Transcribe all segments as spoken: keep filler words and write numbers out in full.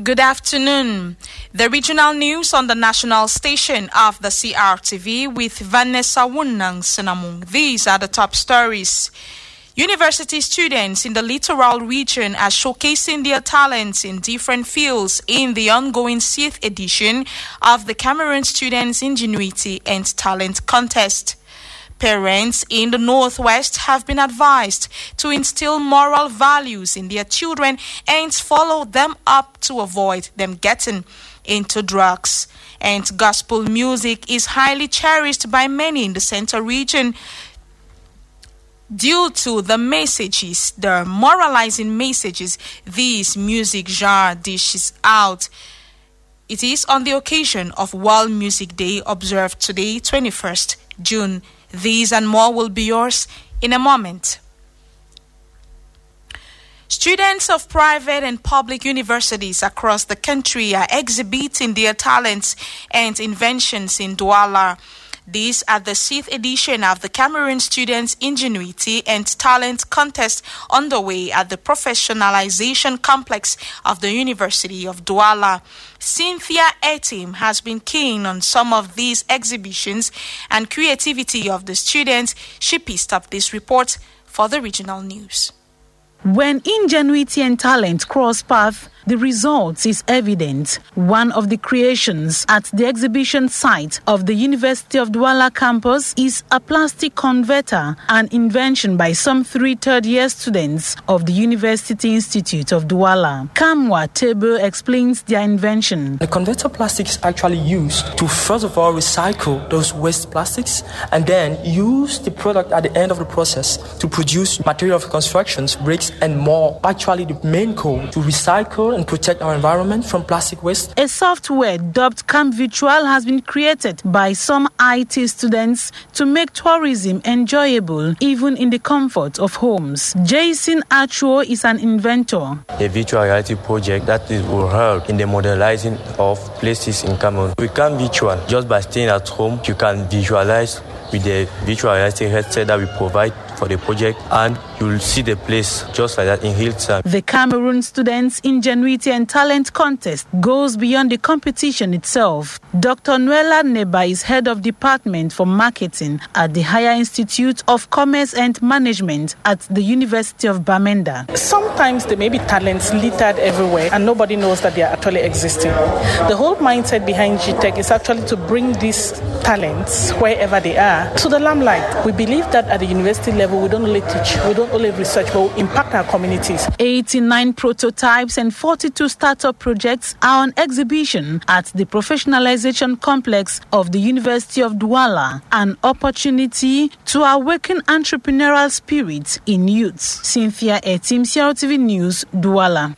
Good afternoon. The regional news on the national station of the C R T V with Vanessa Wunang Sinamung. These are the top stories. University students in the littoral region are showcasing their talents in different fields in the ongoing sixth edition of the Cameroon Students' Ingenuity and Talent Contest. Parents in the Northwest have been advised to instill moral values in their children and follow them up to avoid them getting into drugs. And gospel music is highly cherished by many in the Central region due to the messages, the moralizing messages this music genre dishes out. It is on the occasion of World Music Day observed today, twenty-first June. These and more will be yours in a moment. Students of private and public universities across the country are exhibiting their talents and inventions in Douala. This at the sixth edition of the Cameroon Students' Ingenuity and Talent Contest underway at the Professionalization Complex of the University of Douala. Cynthia Etim has been keen on some of these exhibitions and creativity of the students. She pieced up this report for the regional news. When ingenuity and talent cross paths, the result is evident. One of the creations at the exhibition site of the University of Douala campus is a plastic converter, an invention by some three third-year students of the University Institute of Douala. Kamwa Tebo explains their invention. The converter plastic is actually used to, first of all, recycle those waste plastics and then use the product at the end of the process to produce material of constructions, bricks, and more. Actually, the main goal to recycle and protect our environment from plastic waste. A software dubbed Camp Virtual has been created by some I T students to make tourism enjoyable even in the comfort of homes. Jason Achuo is an inventor. A virtual reality project that is, will help in the modelizing of places in Cameroon. We Camp Virtual, just by staying at home, you can visualize with the virtual reality headset that we provide for the project, and you'll see the place just like that in real time. The Cameroon Students' Ingenuity and Talent Contest goes beyond the competition itself. Doctor Nuela Neba is head of Department for Marketing at the Higher Institute of Commerce and Management at the University of Bamenda. Sometimes there may be talents littered everywhere and nobody knows that they are actually existing. The whole mindset behind G Tech is actually to bring these talents, wherever they are, to the limelight. We believe that at the university level, we don't only teach, we don't only research, but we impact our communities. eighty-nine prototypes and forty-two startup projects are on exhibition at the Professionalization Complex of the University of Douala, an opportunity to awaken entrepreneurial spirit in youths. Cynthia Etim, C R T V News, Douala.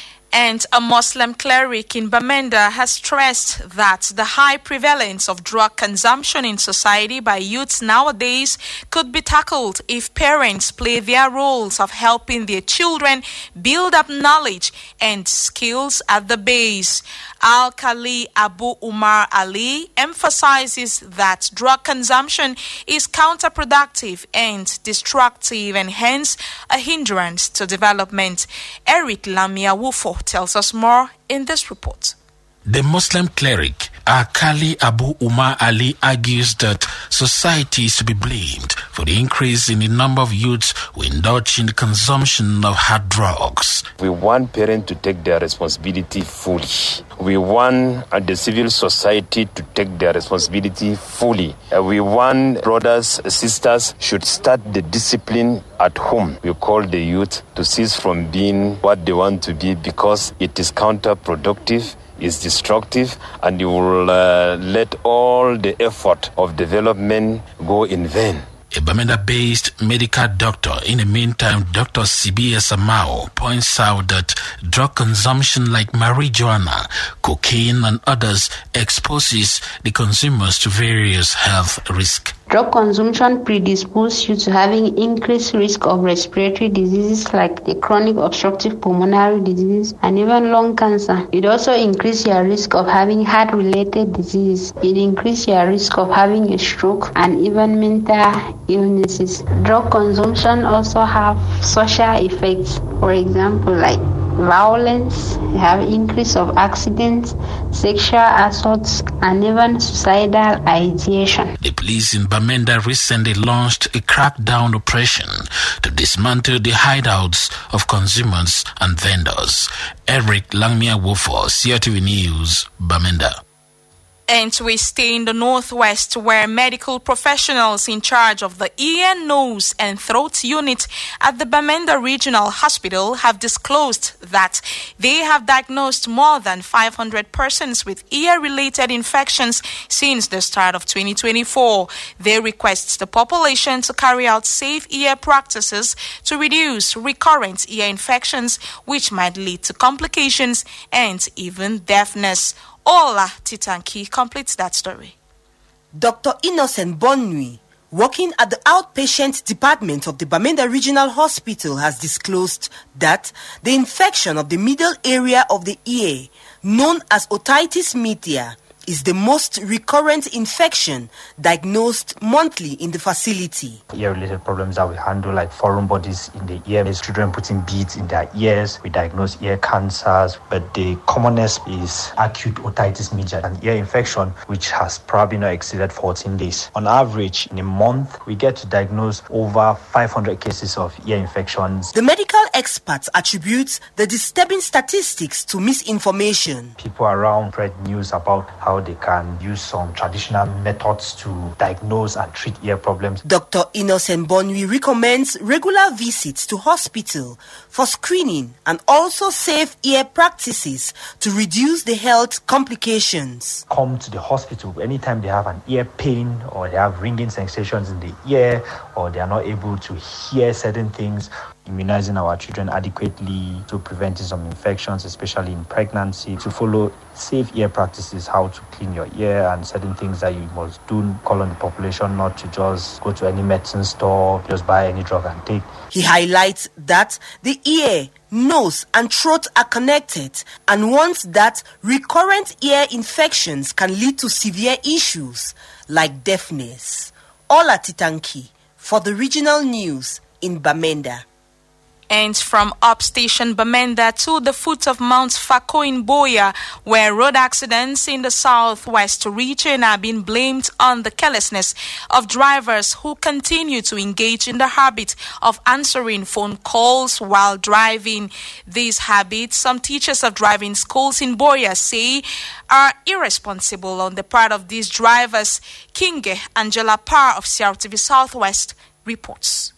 And a Muslim cleric in Bamenda has stressed that the high prevalence of drug consumption in society by youths nowadays could be tackled if parents play their roles of helping their children build up knowledge and skills at the base. Al-Khali Abu Umar Ali emphasizes that drug consumption is counterproductive and destructive and hence a hindrance to development. Eric Lamia Wufo tells us more in this report. The Muslim cleric Al-Khali Abu Umar Ali argues that society is to be blamed for the increase in the number of youths who indulge in the consumption of hard drugs. We want parents to take their responsibility fully. We want uh, the civil society to take their responsibility fully. Uh, we want brothers, sisters should start the discipline at home. We call the youth to cease from being what they want to be because it is counterproductive, is destructive, and you will uh, let all the effort of development go in vain. A Bamenda-based medical doctor, in the meantime, Doctor Sibiya Samao, points out that drug consumption like marijuana, cocaine, and others exposes the consumers to various health risks. Drug consumption predisposes you to having increased risk of respiratory diseases like the chronic obstructive pulmonary disease and even lung cancer. It also increases your risk of having heart-related disease. It increases your risk of having a stroke and even mental illnesses. Drug consumption also have social effects. For example, like violence, you have increase of accidents, sexual assaults, and even suicidal ideation. The police in Bamenda recently launched a crackdown operation to dismantle the hideouts of consumers and vendors. Eric Langmia Wofo, C R T V News, Bamenda. And we stay in the Northwest, where medical professionals in charge of the ear, nose and throat unit at the Bamenda Regional Hospital have disclosed that they have diagnosed more than five hundred persons with ear-related infections since the start of twenty twenty-four. They request the population to carry out safe ear practices to reduce recurrent ear infections, which might lead to complications and even deafness. Ola Titanki completes that story. Doctor Innocent Bonui, working at the outpatient department of the Bamenda Regional Hospital, has disclosed that the infection of the middle area of the ear, known as otitis media, is the most recurrent infection diagnosed monthly in the facility. Ear-related problems that we handle, like foreign bodies in the ear, there's children putting beads in their ears. We diagnose ear cancers, but the commonest is acute otitis media, an ear infection which has probably not exceeded fourteen days. On average, in a month, we get to diagnose over five hundred cases of ear infections. The medical experts attribute the disturbing statistics to misinformation. People around spread news about how they can use some traditional methods to diagnose and treat ear problems. Doctor Innocent Bonui recommends regular visits to hospital for screening and also safe ear practices to reduce the health complications. Come to the hospital anytime they have an ear pain or they have ringing sensations in the ear or they are not able to hear certain things. Immunizing our children adequately to prevent some infections, especially in pregnancy, to follow safe ear practices, how to clean your ear and certain things that you must do. Call on the population not to just go to any medicine store, just buy any drug and take. He highlights that the ear, nose and throat are connected and warns that recurrent ear infections can lead to severe issues like deafness. Ola Titanki for the regional news in Bamenda. And from upstation Bamenda to the foot of Mount Fako in Boya, where road accidents in the southwest region are being blamed on the carelessness of drivers who continue to engage in the habit of answering phone calls while driving. These habits, some teachers of driving schools in Boya say, are irresponsible on the part of these drivers. Kinge Angela Parr of C R T V Southwest reports.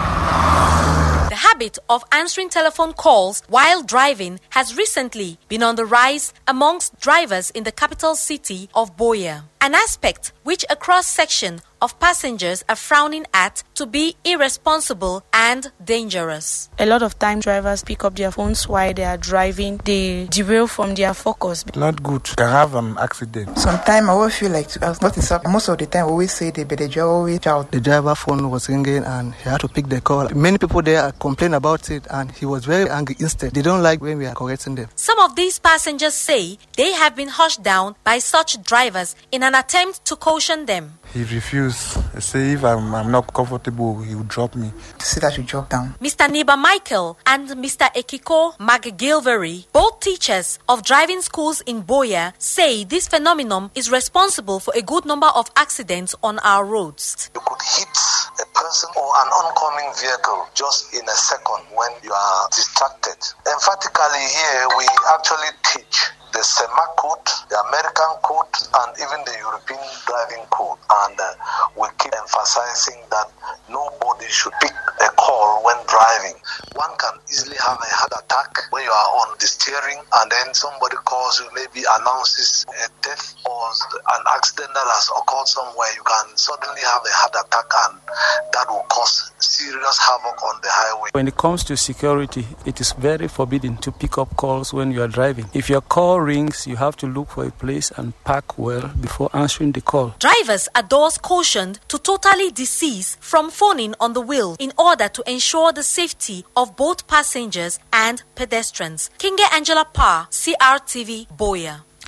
The habit of answering telephone calls while driving has recently been on the rise amongst drivers in the capital city of Boya, an aspect which a cross-section of passengers are frowning at to be irresponsible and dangerous. A lot of time drivers pick up their phones while they are driving. They derail from their focus. Not good. Can have an accident. Sometimes I always feel like to ask what is up. Most of the time I always say they better drive always out. The driver's phone was ringing and he had to pick the call. Many people there complain about it and he was very angry instead. They don't like when we are correcting them. Some of these passengers say they have been hushed down by such drivers in an attempt to caution them. He refused. He said if I'm, I'm not comfortable, he will drop me. To say that you drop down. Mister Niba Michael and Mister Ekiko McGilvery, both teachers of driving schools in Boya, say this phenomenon is responsible for a good number of accidents on our roads. You could hit a person or an oncoming vehicle just in a second when you are distracted. Emphatically here, we actually teach the SEMA code, the American code, and even the European driving code. And uh, we keep emphasizing that nobody should pick a call when driving. One can easily have a heart attack when you are on the steering, and then somebody calls you, maybe announces a death or an accident that has occurred somewhere. You can suddenly have a heart attack, and that will cause serious havoc on the highway. When it comes to security, it is very forbidden to pick up calls when you are driving. If your call rings, you have to look for a place and park well before answering the call. Drivers are thus cautioned to totally desist from phoning on the wheel in order to ensure the safety of both passengers and pedestrians. Kinge Angela Parr, C R T V, Boya.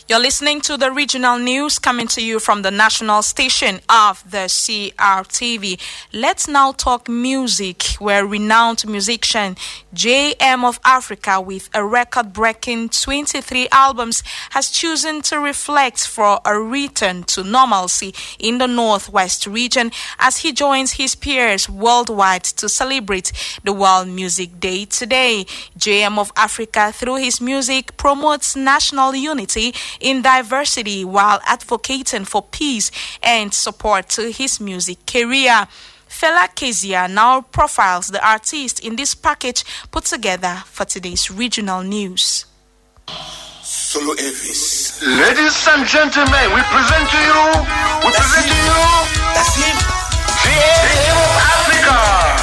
You're listening to the regional news coming to you from the national station of the C R T V. Let's now talk music, where renowned musician J M of Africa, with a record-breaking twenty-three albums, has chosen to reflect for a return to normalcy in the Northwest region as he joins his peers worldwide to celebrate the World Music Day today. J M of Africa, through his music, promotes national unity in diversity while advocating for peace and support to his music career. Fela Kezia now profiles the artist in this package put together for today's regional news. Solo Elvis. Ladies and gentlemen, we present to you, we that's present him. to you, that's him, J M of Africa.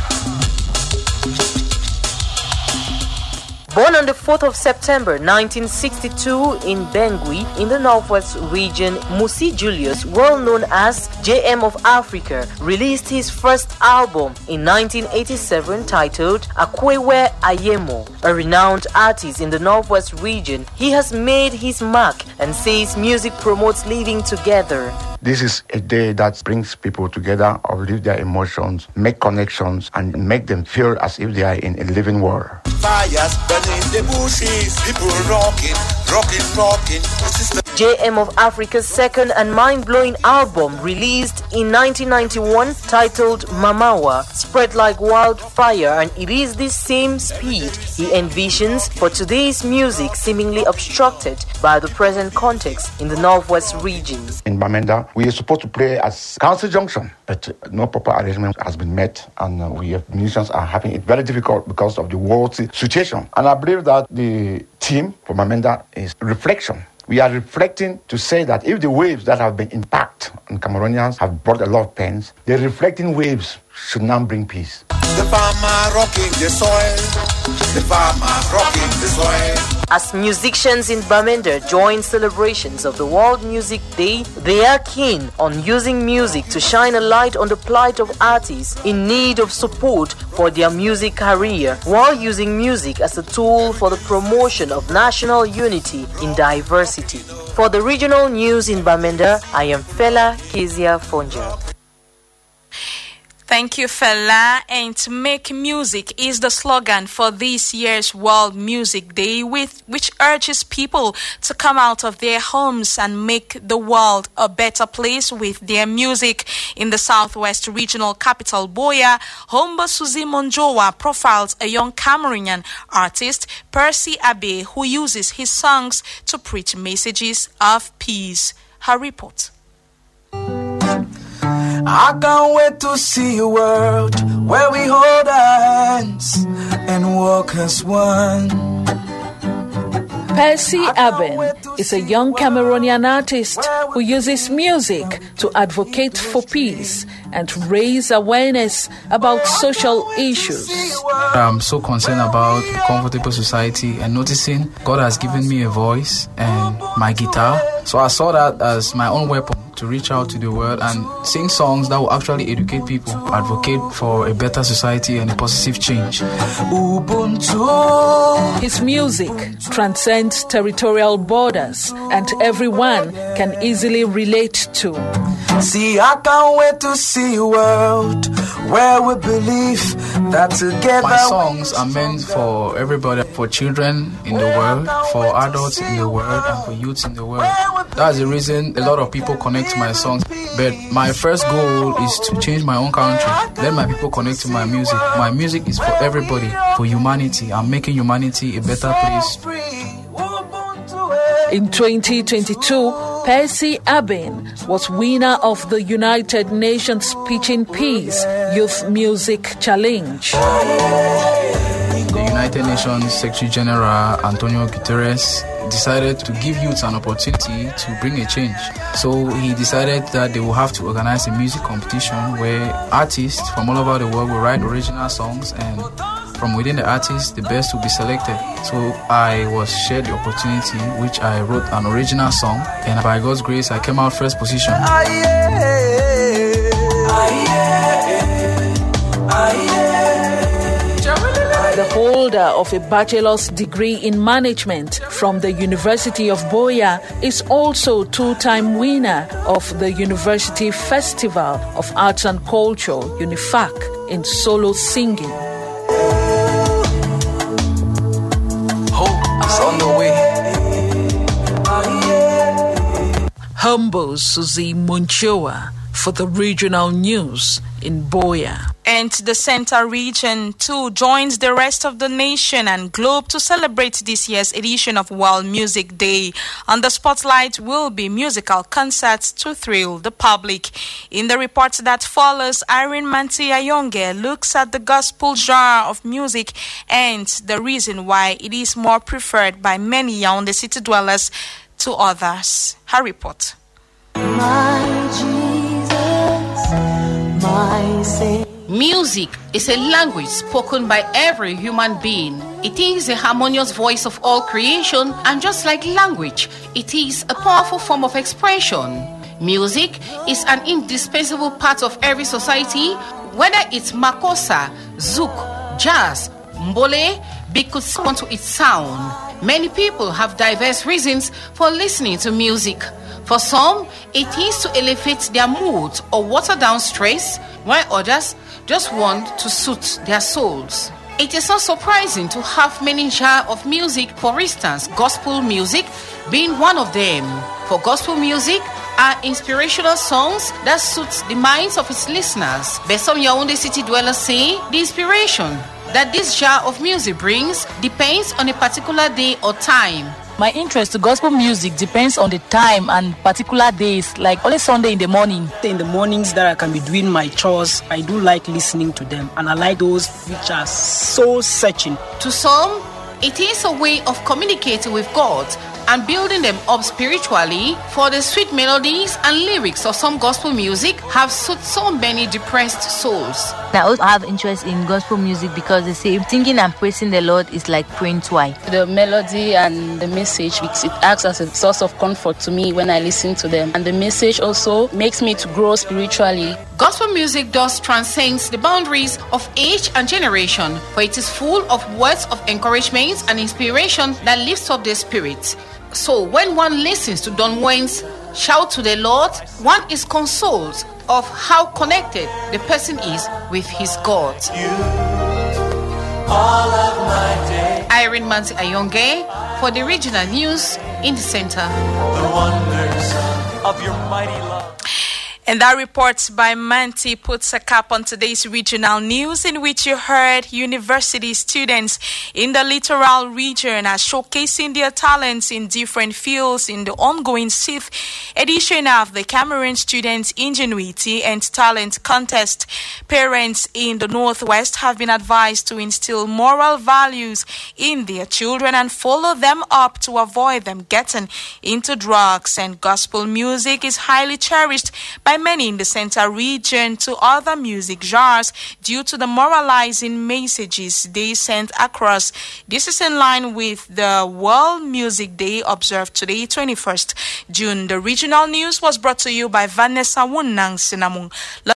Born on the fourth of September nineteen sixty-two in Bangui in the Northwest region, Musi Julius, well known as J M of Africa, released his first album in nineteen eighty-seven titled Akwewe Ayemo. A renowned artist in the Northwest region, he has made his mark and says music promotes living together. This is a day that brings people together, uplift their emotions, make connections, and make them feel as if they are in a living world. Fires burning the bushes, people rocking, rocking, rocking. J M of Africa's second and mind-blowing album, released in nineteen ninety-one, titled Mamawa, spread like wildfire, and it is this same speed he envisions for today's music, seemingly obstructed by the present context in the Northwest region. In Bamenda, we are supposed to play at Council Junction, but no proper arrangement has been met, and uh, we have, musicians are having it very difficult because of the world situation. And I believe that the theme for Bamenda is reflection. We are reflecting to say that if the waves that have been impacted on Cameroonians have brought a lot of pains, the reflecting waves should now bring peace. The farmer rocking the soil, the farmer rocking the soil. As musicians in Bamenda join celebrations of the World Music Day, they are keen on using music to shine a light on the plight of artists in need of support for their music career, while using music as a tool for the promotion of national unity in diversity. For the regional news in Bamenda, I am Fela Kezia Fonja. Thank you, Fela. And to make music is the slogan for this year's World Music Day, with which urges people to come out of their homes and make the world a better place with their music. In the Southwest regional capital, Buea, Homba Suzy Monjowa profiles a young Cameroonian artist, Percy Abe, who uses his songs to preach messages of peace. Her report. I can't wait to see a world where we hold hands and walk as one. Percy Aben is a young Cameroonian artist who uses music to advocate for peace and raise awareness about social issues. I'm so concerned about a comfortable society and noticing God has given me a voice and my guitar. So I saw that as my own weapon to reach out to the world and sing songs that will actually educate people, advocate for a better society and a positive change. His music transcends territorial borders and everyone can easily relate to. See, I can't wait to see a world where we believe that together. My songs are meant for everybody, for children in the world, for adults in the world, and for youths in the world. That's the reason a lot of people connect to my songs. But my first goal is to change my own country. Let my people connect to my music. My music is for everybody, for humanity. I'm making humanity a better place. In twenty twenty-two, Percy Aben was winner of the United Nations Pitching Peace Youth Music Challenge. The United Nations Secretary General Antonio Guterres decided to give youths an opportunity to bring a change. So he decided that they will have to organize a music competition where artists from all over the world will write original songs, and from within the artists, the best will be selected. So I was shared the opportunity, which I wrote an original song, and by God's grace, I came out first position. the holder of a bachelor's degree in management from the University of Buea, is also two-time winner of the University Festival of Arts and Culture, UNIFAC, in solo singing. Hope is on the way. Humble Suzy Munchoa for the regional news in Buea. And the Center region too joins the rest of the nation and globe to celebrate this year's edition of World Music Day. On the spotlight will be musical concerts to thrill the public. In the report that follows, Irene Manti Ayonge looks at the gospel genre of music and the reason why it is more preferred by many Yaoundé city dwellers to others. Her report. My Jesus, my Savior. Music is a language spoken by every human being. It is the harmonious voice of all creation, and just like language, it is a powerful form of expression. Music is an indispensable part of every society, whether it's makossa, zouk, jazz, mbole, be could respond to its sound. Many people have diverse reasons for listening to music. For some, it is to elevate their mood or water down stress, while others just want to soothe their souls. It is not surprising to have many genres of music, for instance, gospel music being one of them. For gospel music are inspirational songs that suit the minds of its listeners. But some Yaoundé city dwellers say the inspiration that this genre of music brings depends on a particular day or time. My interest to gospel music depends on the time and particular days, like only Sunday in the morning. In the mornings that I can be doing my chores, I do like listening to them, and I like those which are so searching. To some, it is a way of communicating with God and building them up spiritually, for the sweet melodies and lyrics of some gospel music have soothed so many depressed souls. I also have interest in gospel music because they say thinking and praising the Lord is like praying twice. The melody and the message, it acts as a source of comfort to me when I listen to them. And the message also makes me to grow spiritually. Gospel music thus transcends the boundaries of age and generation, for it is full of words of encouragement and inspiration that lifts up their spirits. So when one listens to Don Wayne's Shout to the Lord, one is consoled of how connected the person is with his God. You, all of my day. Irene Manti Ayonge for the regional news in the center. The wonders of your mighty love. And that report by Manti puts a cap on today's regional news, in which you heard university students in the littoral region are showcasing their talents in different fields in the ongoing sixth edition of the Cameroon Students Ingenuity and Talent Contest. Parents in the Northwest have been advised to instill moral values in their children and follow them up to avoid them getting into drugs. And gospel music is highly cherished by many in the center region to other music genres due to the moralizing messages they send across. This is in line with the World Music Day observed today, twenty-first June. The regional news was brought to you by Vanessa Wunnang Sinamung.